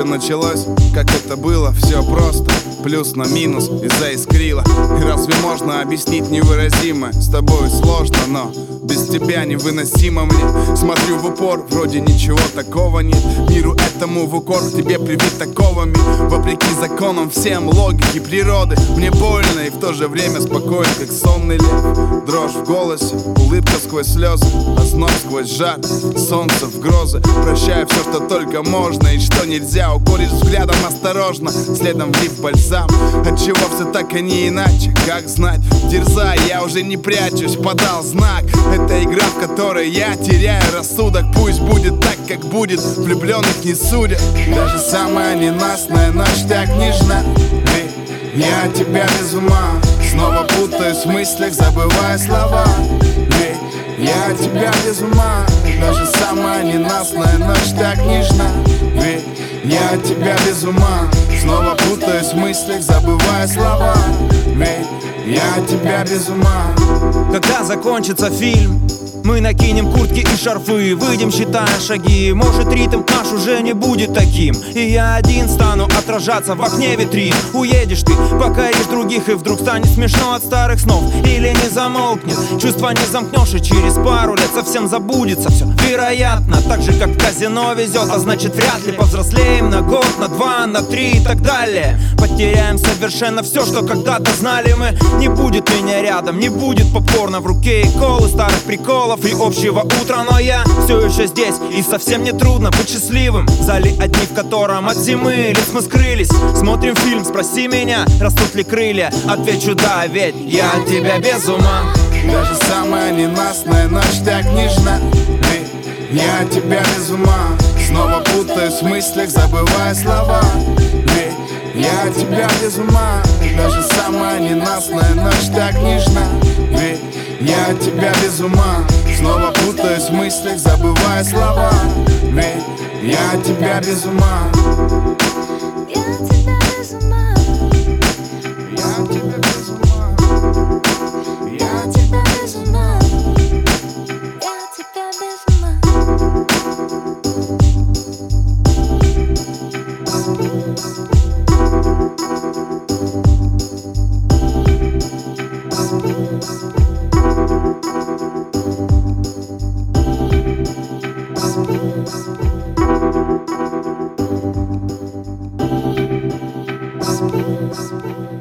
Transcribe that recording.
все началось, как это было, все просто. Плюс на минус и заискрило. И разве можно объяснить невыразимое? С тобой сложно, но без тебя невыносимо мне. Смотрю в упор, вроде ничего такого нет. Миру этому в укор, к тебе привит такого мир. Вопреки законам всем логики природы. Мне больно и в то же время спокоен, как сонный лев. Дрожь в голосе, улыбка сквозь слезы, озноб сквозь жар, солнце в грозы. Прощаю все, что только можно и что нельзя. Уколешь взглядом осторожно, следом влив бальзам. Отчего все так, а не иначе, как знать? Дерзай, я уже не прячусь, подал знак. Это игра, в которой я теряю рассудок. Пусть будет так, как будет, влюбленных не судят. Даже самая ненастная ночь так нежна. Я от тебя без ума, снова путаюсь в мыслях, забывая слова. Я от тебя без ума, даже самая ненастная ночь так нежна. Я от тебя без ума, снова путаюсь в мыслях, забывая слова. Я от тебя без ума. Когда закончится фильм, мы накинем куртки и шарфы, выйдем, считая шаги. Может, ритм наш уже не будет таким, и я один стану отражаться в окне витрин. Уедешь ты, покоришь других, и вдруг станет смешно от старых снов. Или не замолкнет, чувства не замкнешь, и через пару лет совсем забудется все. Вероятно, так же как в казино везет, а значит вряд ли повзрослеем на год, на два, на три и так далее. Потеряем совершенно все, что когда-то знали мы. Не будет меня рядом, не будет попкорна в руке и колы, старых приколов и общего утра. Но я все еще здесь, и совсем не трудно быть счастливым в зале одни, в котором от зимы лиц мы скрылись. Смотрим фильм, спроси меня, растут ли крылья. Отвечу да, ведь я от тебя без ума. Даже самая ненастная ночь так нежна. Я от тебя без ума, снова путаюсь в мыслях, забывая слова. Я от тебя без ума, даже самая ненастная ночь так нежна. Я от тебя без ума, снова путаюсь в мыслях, забывая слова. Я от тебя без ума. Я от тебя без ума. Я от тебя без ума. Я от тебя без ума. Я от тебя без ума. Yes.